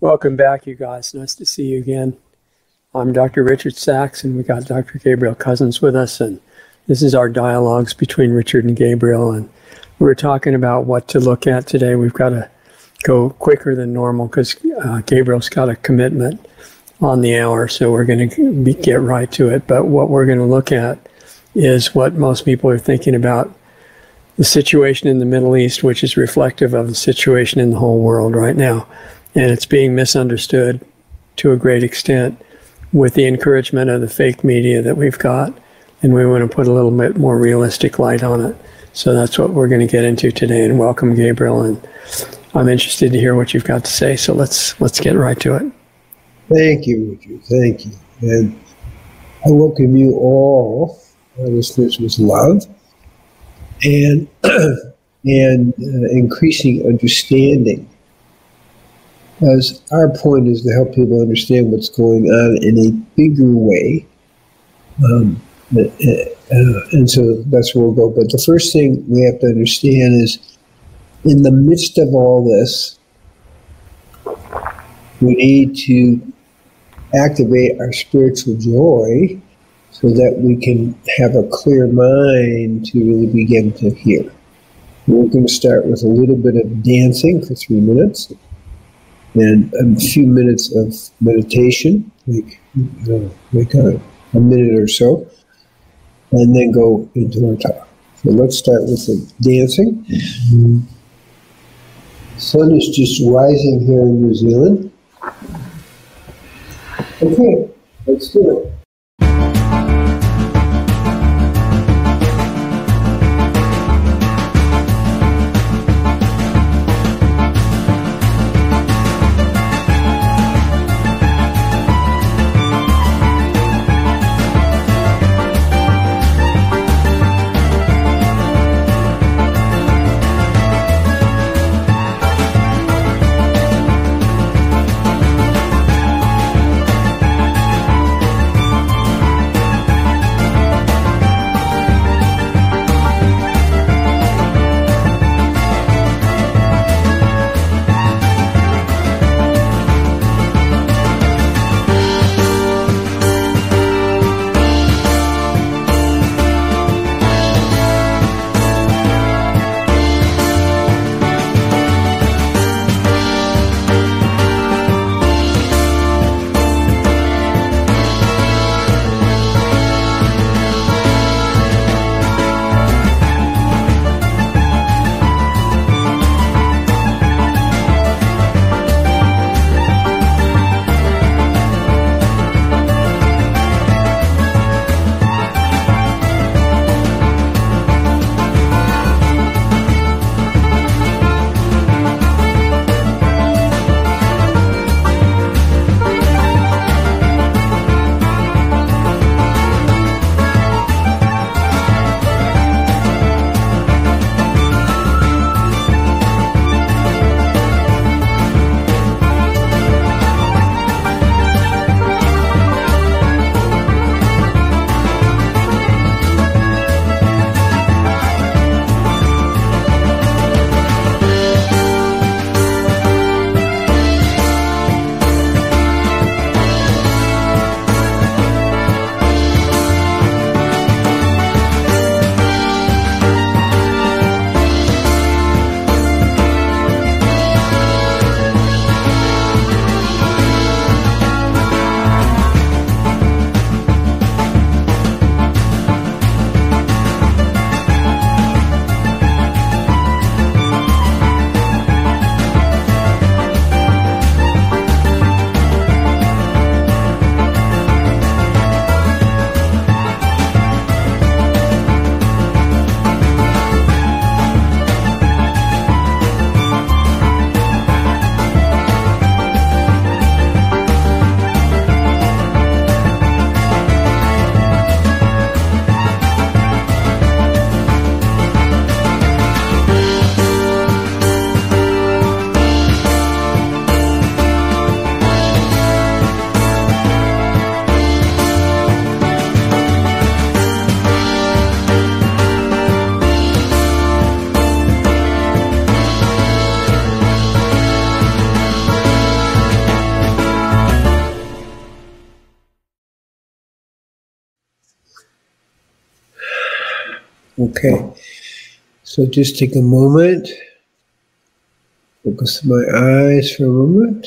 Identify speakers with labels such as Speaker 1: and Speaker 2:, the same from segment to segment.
Speaker 1: Welcome back, you guys. Nice to see you again. I'm Dr. Richard Sachs, and we got Dr. Gabriel Cousens with us, and this is our dialogues between Richard and Gabriel, and we're talking about what to look at today. We've got to go quicker than normal because Gabriel's got a commitment on the hour, so we're going to get right to it. But what we're going to look at is what most people are thinking about, the situation in the Middle East, which is reflective of the situation in the whole world right now. And it's being misunderstood to a great extent with the encouragement of the fake media that we've got. And we want to put a little bit more realistic light on it. So that's what we're going to get into today. And welcome, Gabriel. And I'm interested to hear what you've got to say. So let's get right to it.
Speaker 2: Thank you, Richard. Thank you. And I welcome you all, our listeners, with love and increasing understanding. As our point is to help people understand what's going on in a bigger way. And so that's where we'll go. But the first thing we have to understand is, in the midst of all this, we need to activate our spiritual joy so that we can have a clear mind to really begin to hear. We're going to start with a little bit of dancing for 3 minutes. And a few minutes of meditation, like a minute or so, and then go into our talk. So let's start with the dancing. The sun is just rising here in New Zealand. Okay, let's do it. Okay, so just take a moment, focus my eyes for a moment.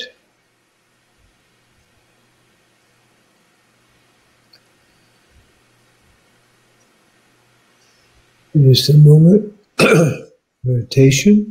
Speaker 2: Just a moment, meditation.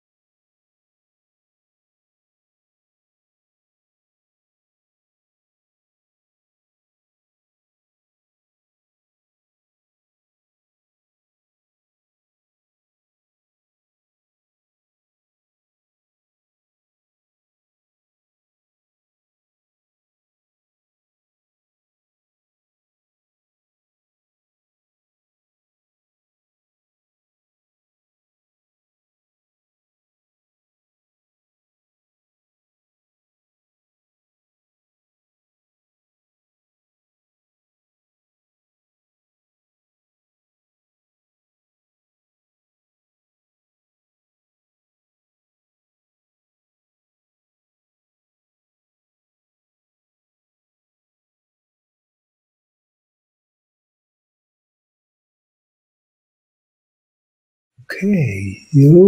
Speaker 2: Okay,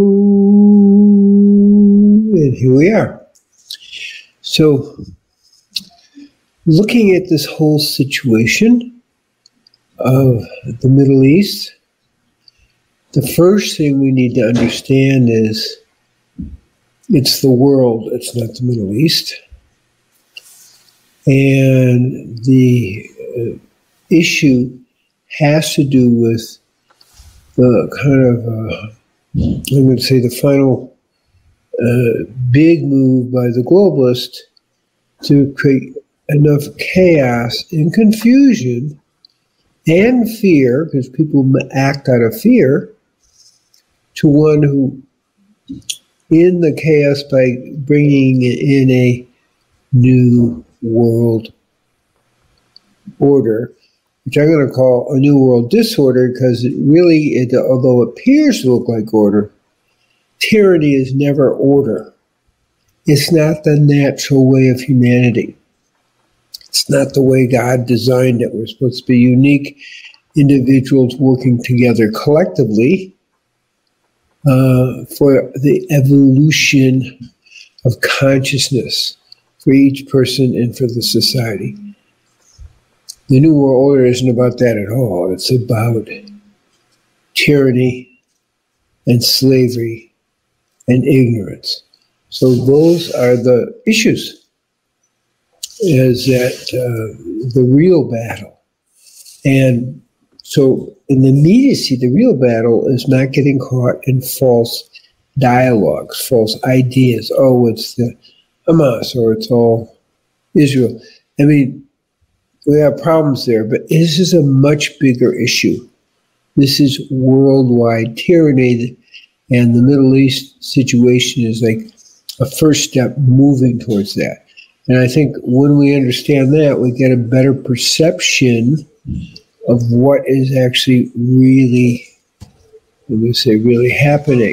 Speaker 2: and here we are. So, looking at this whole situation of the Middle East, the first thing we need to understand is it's the world, it's not the Middle East. And the issue has to do with the kind of, I'm going to say, the final big move by the globalists to create enough chaos and confusion and fear, because people act out of fear, to one who, in the chaos, by bringing in a new world order, which I'm going to call a new world disorder, because it really, although it appears to look like order, tyranny is never order. It's not the natural way of humanity. It's not the way God designed it. We're supposed to be unique individuals working together collectively for the evolution of consciousness for each person and for the society. The New World Order isn't about that at all. It's about tyranny and slavery and ignorance. So those are the issues. Is that the real battle? And so in the immediacy, the real battle is not getting caught in false dialogues, false ideas. Oh, it's the Hamas or it's all Israel. I mean, we have problems there, but this is a much bigger issue. This is worldwide tyranny, and the Middle East situation is like a first step moving towards that. And I think when we understand that, we get a better perception of what is actually really, really happening.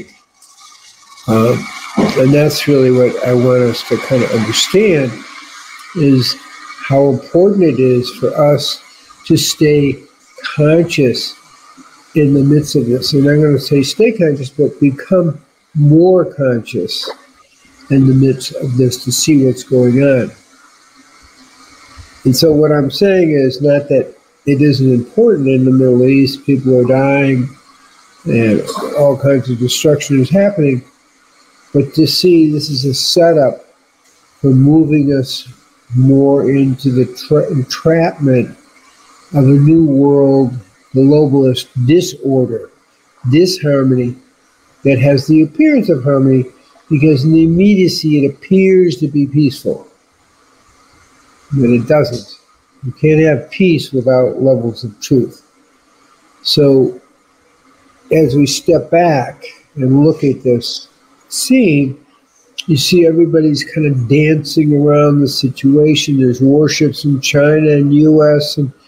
Speaker 2: And that's really what I want us to kind of understand, is how important it is for us to stay conscious in the midst of this. And I'm going to say stay conscious, but become more conscious in the midst of this to see what's going on. And so what I'm saying is not that it isn't important in the Middle East, people are dying and all kinds of destruction is happening, but to see this is a setup for moving us more into the entrapment of a new world, globalist disorder, disharmony that has the appearance of harmony, because in the immediacy it appears to be peaceful, but it doesn't. You can't have peace without levels of truth. So as we step back and look at this scene, you see everybody's kind of dancing around the situation. There's warships in China and U.S. and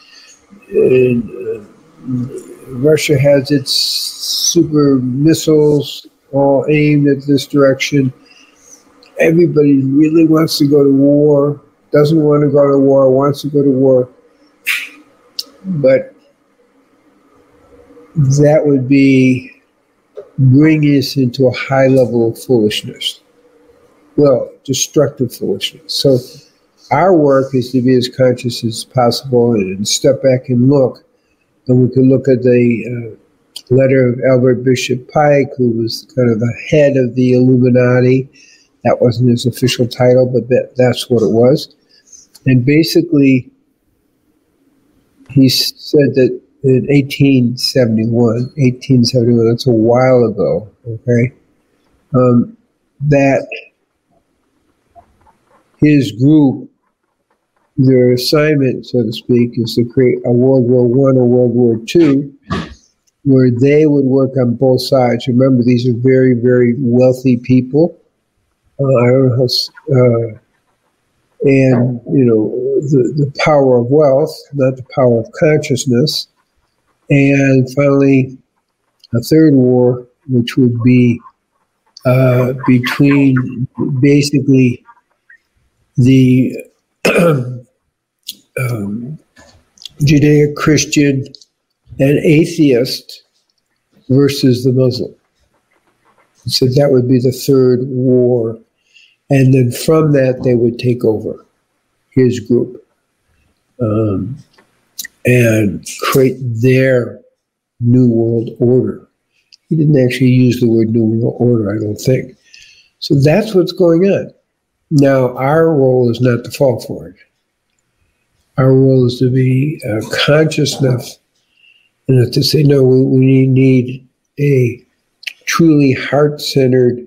Speaker 2: Russia has its super missiles all aimed at this direction. Everybody really wants to go to war, doesn't want to go to war, wants to go to war. But that would be bringing us into a high level of foolishness. Well, destructive foolishness. So our work is to be as conscious as possible and step back and look. And we can look at the letter of Albert Bishop Pike, who was kind of the head of the Illuminati. That wasn't his official title, but that's what it was. And basically, he said that in 1871, that's a while ago, okay, that his group, their assignment, so to speak, is to create a World War I or World War II, where they would work on both sides. Remember, these are very, very wealthy people. I don't know how, and, you know, the power of wealth, not the power of consciousness. And finally, a third war, which would be between basically the Judeo-Christian and atheist versus the Muslim. So that would be the third war. And then from that, they would take over his group and create their New World Order. He didn't actually use the word New World Order, I don't think. So that's what's going on. Now, our role is not to fall for it. Our role is to be conscious enough and to say, no, we need a truly heart-centered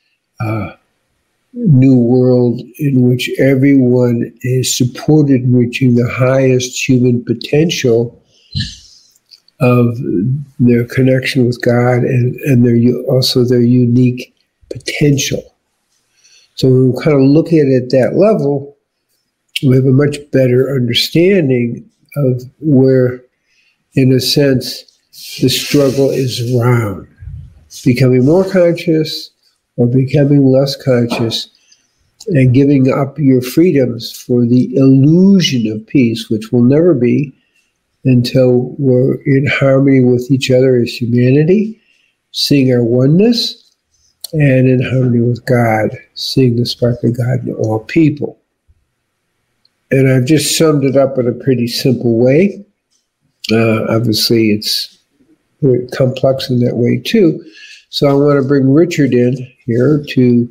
Speaker 2: new world in which everyone is supported in reaching the highest human potential of their connection with God and also their unique potential. So when we kind of look at it at that level, we have a much better understanding of where, in a sense, the struggle is around. Becoming more conscious or becoming less conscious and giving up your freedoms for the illusion of peace, which will never be until we're in harmony with each other as humanity, seeing our oneness, and in harmony with God, seeing the spark of God in all people. And I've just summed it up in a pretty simple way. Obviously, it's very complex in that way, too. So I want to bring Richard in here to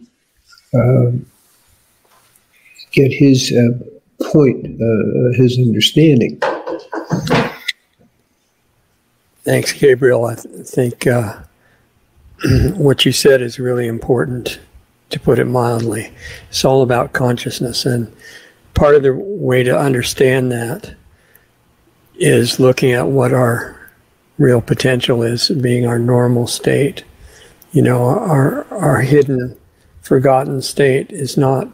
Speaker 2: get his point, his understanding.
Speaker 1: Thanks, Gabriel. I think what you said is really important, to put it mildly. It's all about consciousness. And part of the way to understand that is looking at what our real potential is, being our normal state. You know, our hidden, forgotten state is not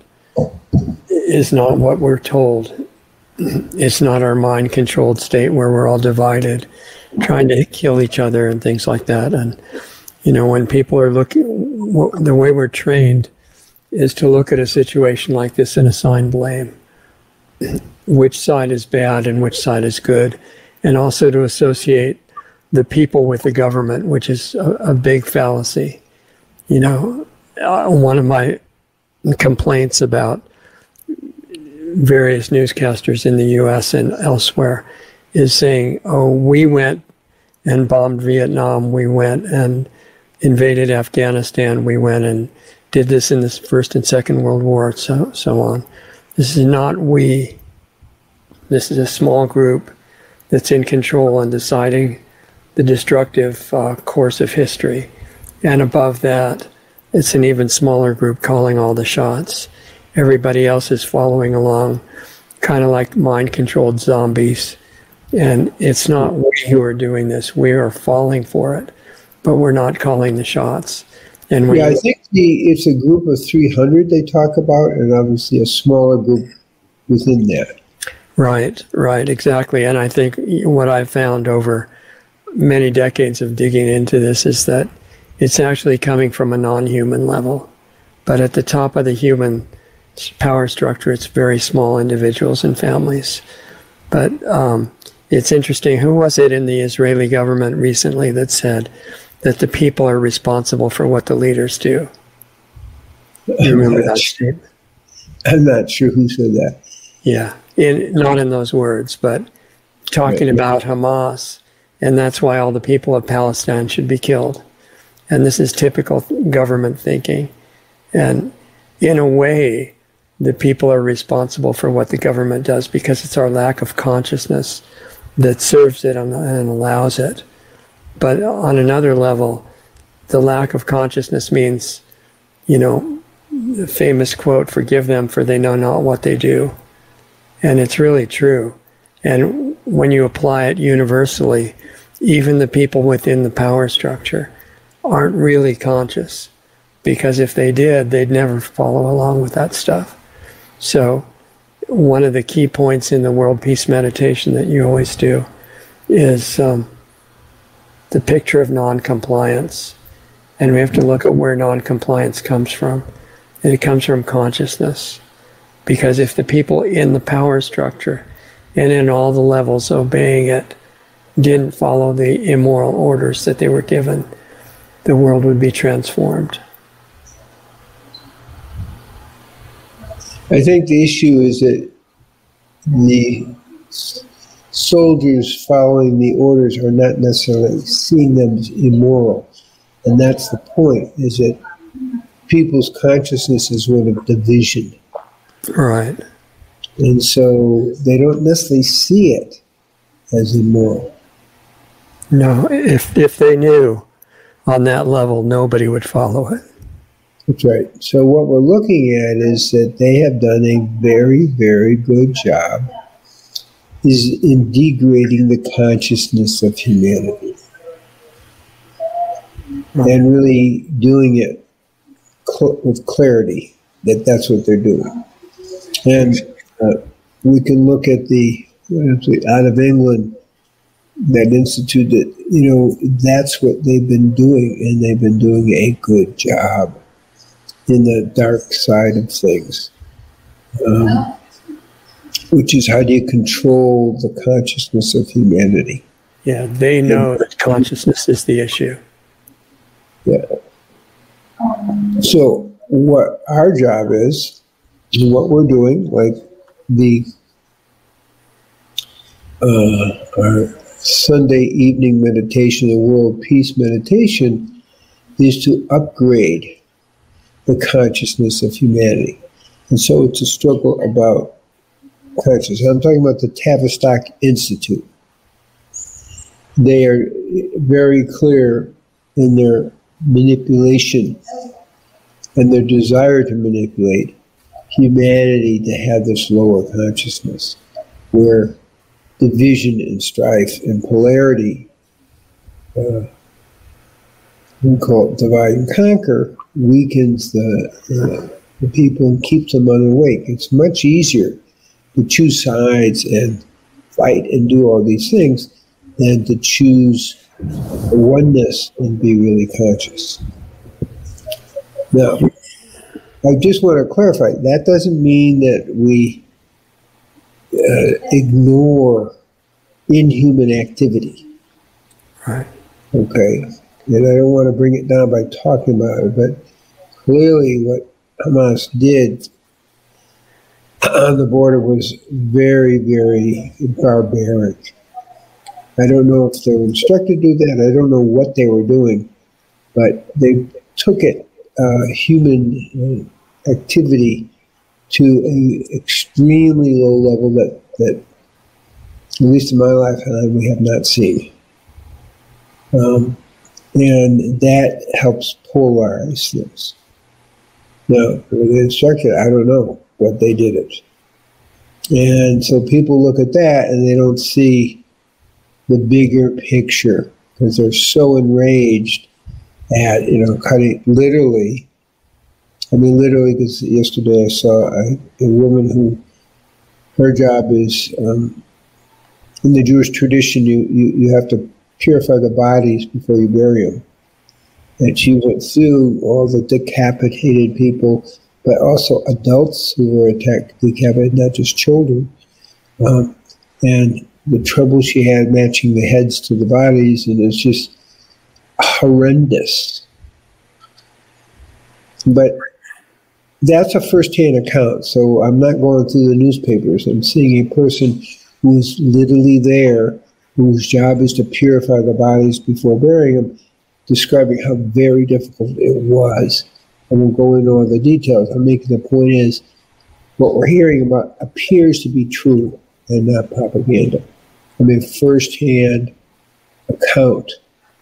Speaker 1: what we're told. It's not our mind-controlled state where we're all divided, trying to kill each other and things like that. And, you know, when people are looking, the way we're trained is to look at a situation like this and assign blame. Which side is bad and which side is good, and also to associate the people with the government, which is a big fallacy. You know, one of my complaints about various newscasters in the U.S. and elsewhere is saying, oh, we went and bombed Vietnam, we went and invaded Afghanistan, we went and did this in the First and Second World War, so on. This is not we. This is a small group that's in control and deciding the destructive course of history. And above that, it's an even smaller group calling all the shots. Everybody else is following along, kind of like mind-controlled zombies. And it's not we who are doing this. We are falling for it, but we're not calling the shots. And
Speaker 2: I think it's a group of 300 they talk about, and obviously a smaller group within that.
Speaker 1: Right, exactly. And I think what I've found over many decades of digging into this is that it's actually coming from a non-human level. But at the top of the human power structure, it's very small individuals and families. But It's interesting. Who was it in the Israeli government recently that said that the people are responsible for what the leaders do? You remember that statement?
Speaker 2: I'm not sure who said that.
Speaker 1: Yeah, not in those words, but talking about Hamas, and that's why all the people of Palestine should be killed. And this is typical government thinking. And in a way, the people are responsible for what the government does because it's our lack of consciousness that serves it and allows it. But on another level, the lack of consciousness means, the famous quote, "Forgive them, for they know not what they do." And it's really true. And when you apply it universally, even the people within the power structure aren't really conscious, because if they did, they'd never follow along with that stuff. So one of the key points in the World Peace Meditation that you always do is the picture of non-compliance. And we have to look at where non-compliance comes from. And it comes from consciousness. Because if the people in the power structure and in all the levels obeying it didn't follow the immoral orders that they were given, the world would be transformed.
Speaker 2: I think the issue is that the soldiers following the orders are not necessarily seeing them as immoral. And that's the point, is that people's consciousness is one of division.
Speaker 1: Right.
Speaker 2: And so they don't necessarily see it as immoral.
Speaker 1: No, if they knew on that level, nobody would follow it.
Speaker 2: That's right. So what we're looking at is that they have done a very, very good job is in degrading the consciousness of humanity. And really doing it with clarity, that that's what they're doing. And we can look at out of England, that institute that, that's what they've been doing, and they've been doing a good job in the dark side of things, which is how do you control the consciousness of humanity?
Speaker 1: Yeah, they know that consciousness is the issue.
Speaker 2: Yeah. So what our job is, what we're doing, like our Sunday evening meditation, the World Peace Meditation, is to upgrade the consciousness of humanity. And so it's a struggle about consciousness. I'm talking about the Tavistock Institute. They are very clear in their manipulation and their desire to manipulate humanity to have this lower consciousness, where division and strife and polarity, we call it divide and conquer, weakens the people and keeps them unawake. It's much easier to choose sides and fight and do all these things than to choose oneness and be really conscious. Now, I just want to clarify, that doesn't mean that we ignore inhuman activity.
Speaker 1: Right.
Speaker 2: Okay. And I don't want to bring it down by talking about it, but clearly what Hamas did on the border was very, very barbaric. I don't know if they were instructed to do that. I don't know what they were doing, but they took it, human activity, to an extremely low level that, at least in my lifetime, we have not seen. And that helps polarize things. Now, were they instructed? I don't know, but they did it. And so people look at that and they don't see the bigger picture because they're so enraged at, cutting literally. I mean, literally, because yesterday I saw a woman who, her job is, in the Jewish tradition, you have to purify the bodies before you bury them. And she went through all the decapitated people, but also adults who were decapitated, not just children. And the trouble she had matching the heads to the bodies, and it's just horrendous. But that's a first-hand account, so I'm not going through the newspapers. I'm seeing a person who's literally there, whose job is to purify the bodies before burying them, describing how very difficult it was. I won't go into all the details. I'm making the point is, what we're hearing about appears to be true and not propaganda. I mean, first-hand account.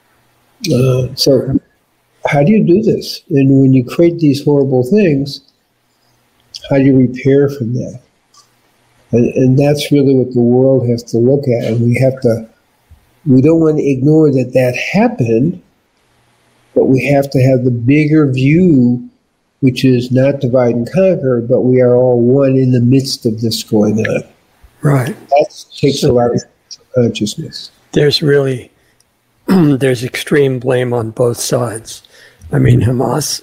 Speaker 2: So how do you do this? And when you create these horrible things, how do you repair from that? And that's really what the world has to look at. And we don't want to ignore that that happened, but we have to have the bigger view, which is not divide and conquer, but we are all one in the midst of this going on.
Speaker 1: Right.
Speaker 2: That takes a lot of consciousness.
Speaker 1: There's really, there's extreme blame on both sides. I mean, Hamas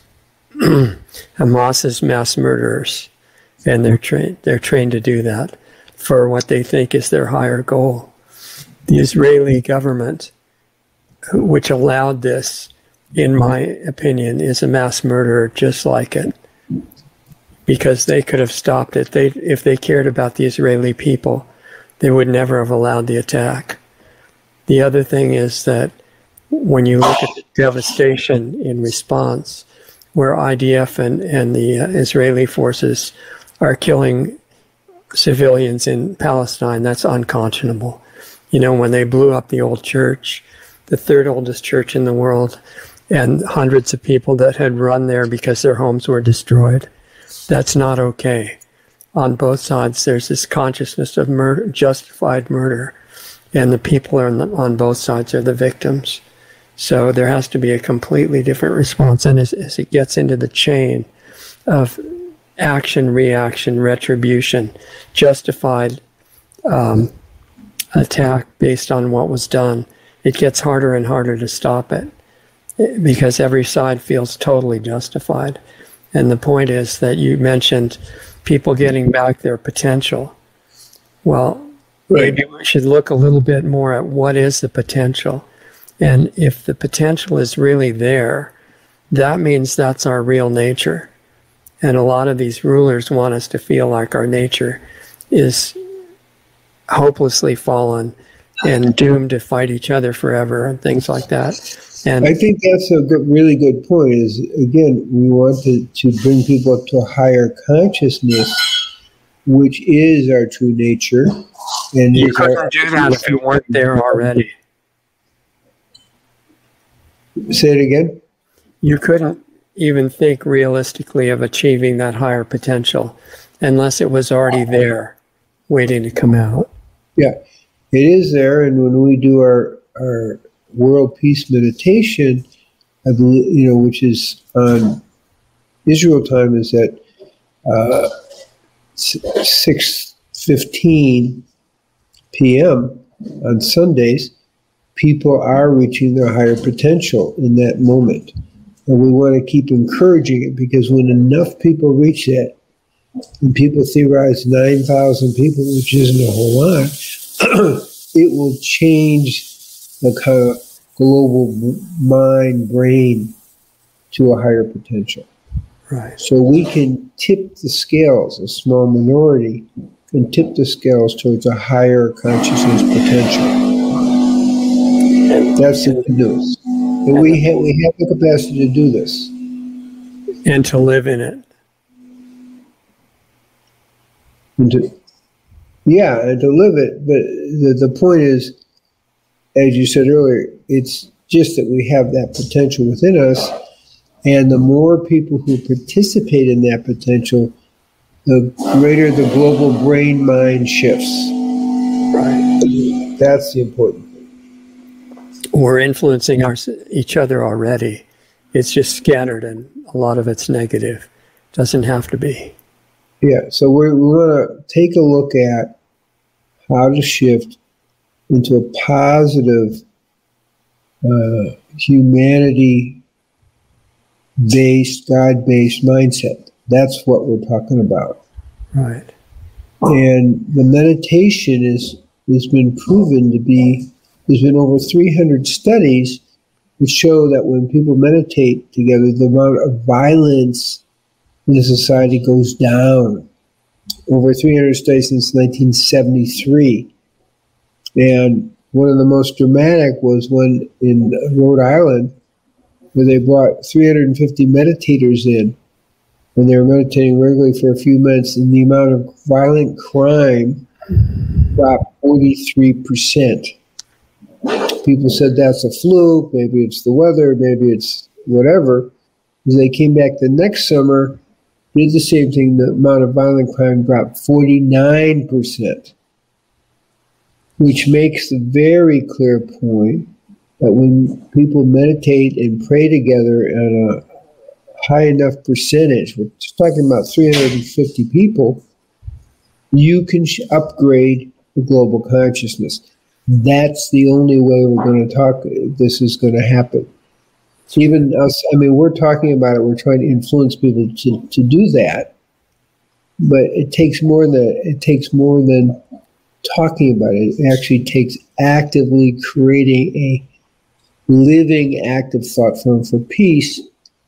Speaker 1: is mass murderers, and they're trained to do that for what they think is their higher goal. The Israeli government, which allowed this, in my opinion, is a mass murderer just like it, because they could have stopped it. If they cared about the Israeli people, they would never have allowed the attack. The other thing is that when you look at the devastation in response, where IDF and the Israeli forces are killing civilians in Palestine, that's unconscionable. You know, when they blew up the old church, the third oldest church in the world, and hundreds of people that had run there because their homes were destroyed, that's not okay. On both sides, there's this consciousness of murder, justified murder, and the people on both sides are the victims. So there has to be a completely different response. And as it gets into the chain of action, reaction, retribution, justified attack based on what was done, it gets harder and harder to stop it, because every side feels totally justified. And the point is that you mentioned people getting back their potential. Well, maybe we should look a little bit more at what is the potential. And if the potential is really there, that means that's our real nature. And a lot of these rulers want us to feel like our nature is hopelessly fallen and doomed to fight each other forever and things like that. And
Speaker 2: I think that's a really good point. Is, again, we want to bring people up to a higher consciousness, which is our true nature. And
Speaker 1: you couldn't do that if you weren't there already.
Speaker 2: Say it again?
Speaker 1: You couldn't even think realistically of achieving that higher potential unless it was already there, waiting to come out.
Speaker 2: Yeah, it is there. And when we do our world peace meditation, I believe, which is on Israel time, is at 6:15 p.m. on Sundays. People are reaching their higher potential in that moment. And we want to keep encouraging it, because when enough people reach that, and people theorize 9,000 people, which isn't a whole lot, it will change the kind of global mind, brain to a higher potential.
Speaker 1: Right.
Speaker 2: So we can tip the scales, a small minority can tip the scales towards a higher consciousness potential. That's the good news. And we have the capacity to do this.
Speaker 1: And to live in it.
Speaker 2: And to live it. But the point is, as you said earlier, it's just that we have that potential within us. And the more people who participate in that potential, the greater the global brain-mind shifts.
Speaker 1: Right.
Speaker 2: That's the important thing.
Speaker 1: We're influencing each other already. It's just scattered, and a lot of it's negative. Doesn't have to be.
Speaker 2: Yeah, so we want to take a look at how to shift into a positive humanity-based, God-based mindset. That's what we're talking about.
Speaker 1: Right.
Speaker 2: And the meditation is has been proven to be, there's been over 300 studies which show that when people meditate together, the amount of violence in the society goes down. Over 300 studies since 1973. And one of the most dramatic was one in Rhode Island, where they brought 350 meditators in when they were meditating regularly for a few minutes, and the amount of violent crime dropped 43%. People said that's a fluke, maybe it's the weather, maybe it's whatever. As they came back the next summer, did the same thing, the amount of violent crime dropped 49%, which makes the very clear point that when people meditate and pray together at a high enough percentage, we're just talking about 350 people, you can upgrade the global consciousness. That's the only way we're going to talk, this is going to happen. Even us, I mean, we're talking about it, we're trying to influence people to do that, but it takes more than talking about it. It actually takes actively creating a living, active thought form for peace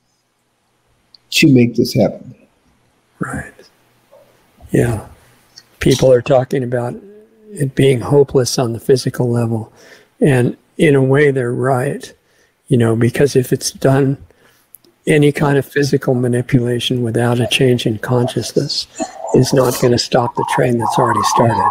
Speaker 2: to make this happen.
Speaker 1: Right. Yeah. People are talking about it being hopeless on the physical level, and in a way they're right. Because if it's done, any kind of physical manipulation without a change in consciousness is not going to stop the train that's already started.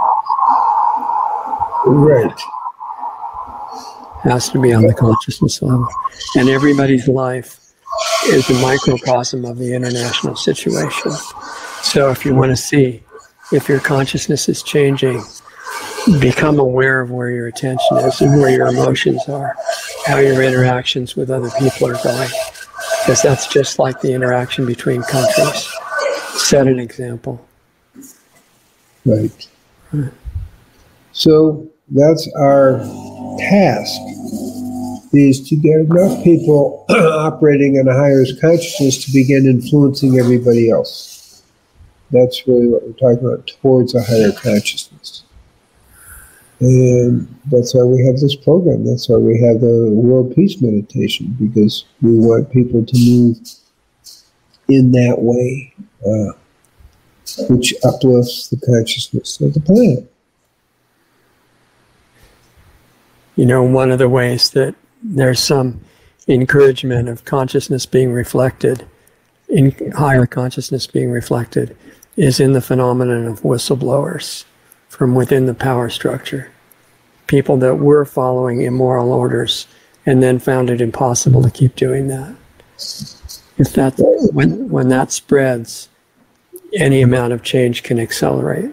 Speaker 2: Right.
Speaker 1: Has to be on the consciousness level. And everybody's life is a microcosm of the international situation. So if you want to see if your consciousness is changing, become aware of where your attention is and where your emotions are, how your interactions with other people are going. Because that's just like the interaction between countries. Set an example.
Speaker 2: Right. So that's our task, is to get enough people operating in a higher consciousness to begin influencing everybody else. That's really what we're talking about, towards a higher consciousness. And that's why we have this program. That's why we have the World Peace Meditation, because we want people to move in that way, which uplifts the consciousness of the planet.
Speaker 1: One of the ways that there's some encouragement of consciousness being reflected, in higher consciousness being reflected, is in the phenomenon of whistleblowers from within the power structure. People that were following immoral orders and then found it impossible to keep doing that. If that, when that spreads, any amount of change can accelerate.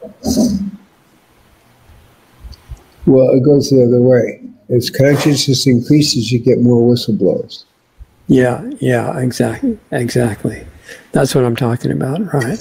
Speaker 2: Well, it goes the other way. As consciousness increases, you get more whistleblowers.
Speaker 1: Yeah, exactly. That's what I'm talking about, right?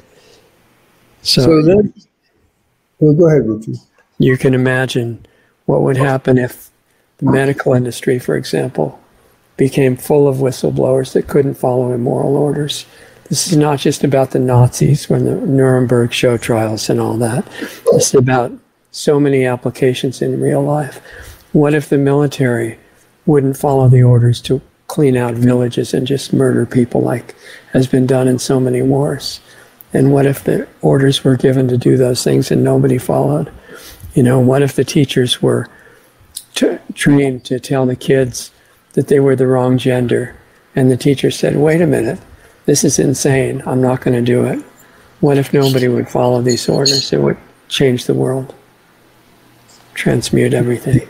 Speaker 2: So then, well, go ahead, Richard.
Speaker 1: You can imagine what would happen if the medical industry, for example, became full of whistleblowers that couldn't follow immoral orders. This is not just about the Nazis when the Nuremberg show trials and all that. It's about so many applications in real life. What if the military wouldn't follow the orders to clean out villages and just murder people like has been done in so many wars? And what if the orders were given to do those things and nobody followed? What if the teachers were trained to tell the kids that they were the wrong gender, and the teacher said, wait a minute, this is insane, I'm not going to do it. What if nobody would follow these orders? It would change the world, transmute everything.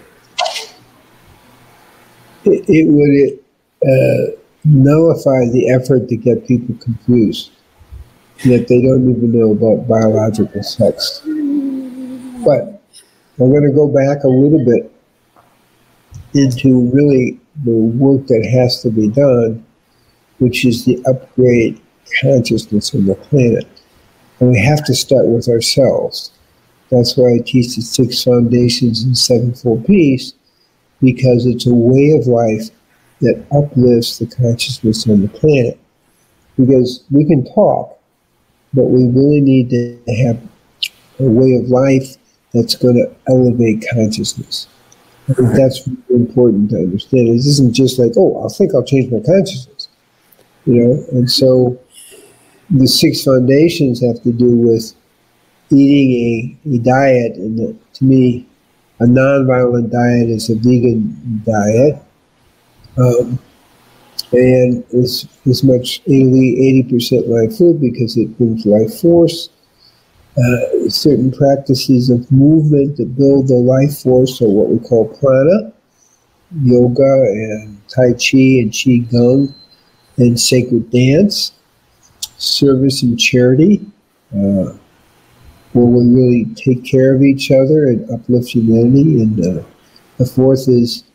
Speaker 2: It would nullify the effort to get people confused, that they don't even know about biological sex. But I'm going to go back a little bit into really the work that has to be done, which is the upgrade consciousness of the planet. And we have to start with ourselves. That's why I teach the 6 foundations and 7-fold peace, because it's a way of life that uplifts the consciousness on the planet. Because we can talk, but we really need to have a way of life that's going to elevate consciousness. I think that's really important to understand. It isn't just like, oh, I think I'll change my consciousness, And so the 6 foundations have to do with eating a diet, and to me, a nonviolent diet is a vegan diet, and is as much 80% live food because it brings life force. Certain practices of movement that build the life force are what we call prana, yoga and tai chi and qi gong, and sacred dance, service and charity, where we really take care of each other and uplift humanity. And the fourth is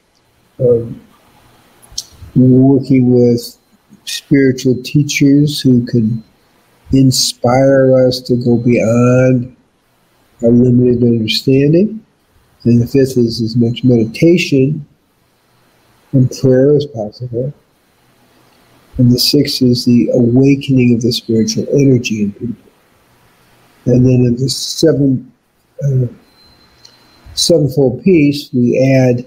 Speaker 2: working with spiritual teachers who can inspire us to go beyond our limited understanding. And the fifth is as much meditation and prayer as possible. And the sixth is the awakening of the spiritual energy in people. And then in the sevenfold piece, we add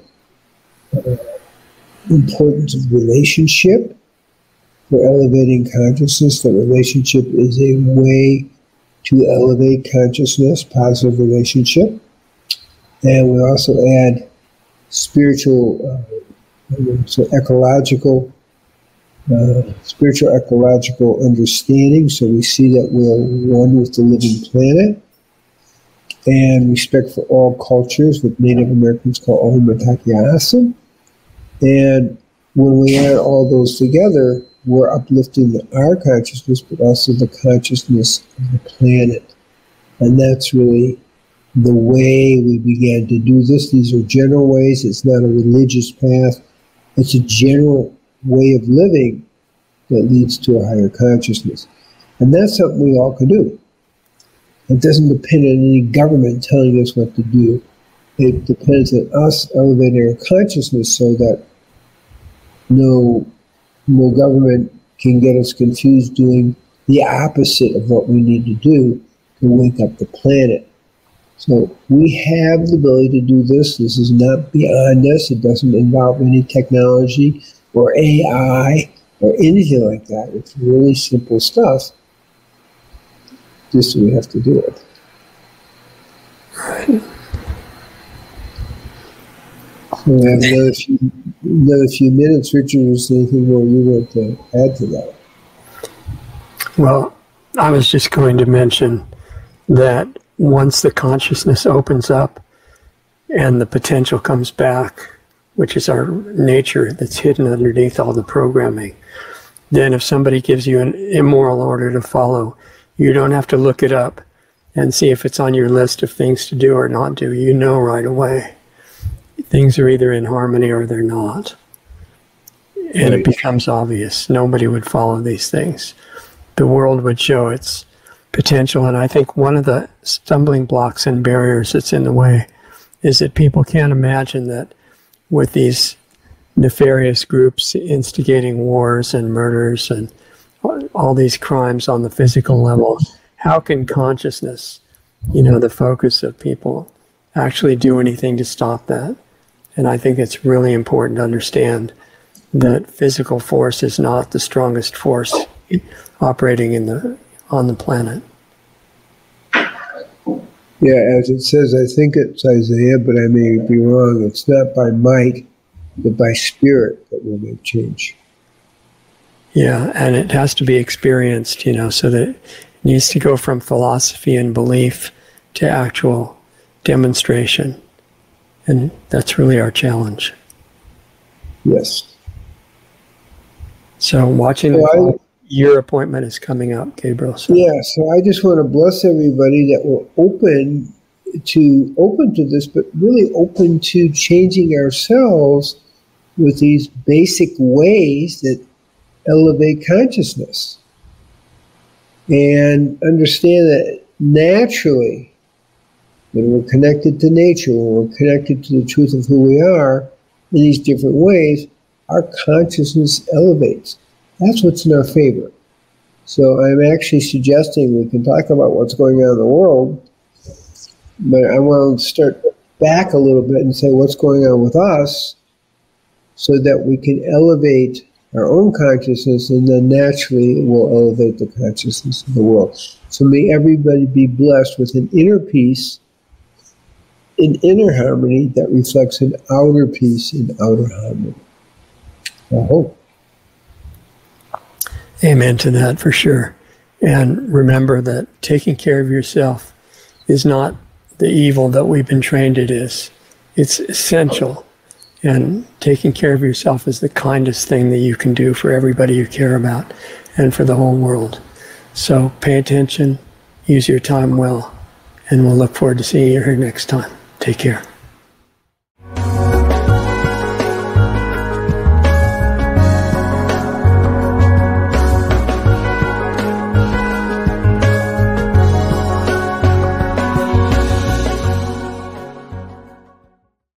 Speaker 2: importance of relationship for elevating consciousness. That relationship is a way to elevate consciousness, positive relationship. And we also add spiritual, spiritual ecological understanding. So we see that we're one with the living planet, and respect for all cultures, what Native Americans call Ohum Matakiasa. And when we add all those together, we're uplifting our consciousness, but also the consciousness of the planet. And that's really the way we began to do this. These are general ways. It's not a religious path. It's a general way of living that leads to a higher consciousness. And that's something we all can do. It doesn't depend on any government telling us what to do. It depends on us elevating our consciousness so that no government can get us confused doing the opposite of what we need to do to wake up the planet. So we have the ability to do this. This is not beyond us. It doesn't involve any technology or AI or anything like that. It's really simple stuff. Just we have to do it.
Speaker 1: Right.
Speaker 2: So we have another few minutes. Richard, is there anything more you want to add to that?
Speaker 1: Well, I was just going to mention that once the consciousness opens up and the potential comes back, which is our nature that's hidden underneath all the programming, then if somebody gives you an immoral order to follow, you don't have to look it up and see if it's on your list of things to do or not do. You know right away. Things are either in harmony or they're not. And it becomes obvious. Nobody would follow these things. The world would show its potential. And I think one of the stumbling blocks and barriers that's in the way is that people can't imagine that with these nefarious groups instigating wars and murders and all these crimes on the physical level, how can consciousness, the focus of people, actually do anything to stop that? And I think it's really important to understand that physical force is not the strongest force operating on the planet.
Speaker 2: Yeah, as it says, I think it's Isaiah, but I may be wrong. It's not by might, but by spirit that will make change.
Speaker 1: Yeah, and it has to be experienced, so that it needs to go from philosophy and belief to actual demonstration. And that's really our challenge.
Speaker 2: Yes.
Speaker 1: So your appointment is coming up, Gabriel. So.
Speaker 2: Yeah, so I just want to bless everybody that we're open to this, but really open to changing ourselves with these basic ways that elevate consciousness. And understand that naturally, when we're connected to nature, when we're connected to the truth of who we are in these different ways, our consciousness elevates. That's what's in our favor. So I'm actually suggesting we can talk about what's going on in the world, But I want to start back a little bit and say what's going on with us so that we can elevate our own consciousness, and then naturally it will elevate the consciousness of the world. So may everybody be blessed with an inner peace, an inner harmony that reflects an outer peace and outer harmony. I hope.
Speaker 1: Amen to that, for sure. And remember that taking care of yourself is not the evil that we've been trained it is. It's essential. And taking care of yourself is the kindest thing that you can do for everybody you care about and for the whole world. So pay attention, use your time well, and we'll look forward to seeing you here next time. Take care.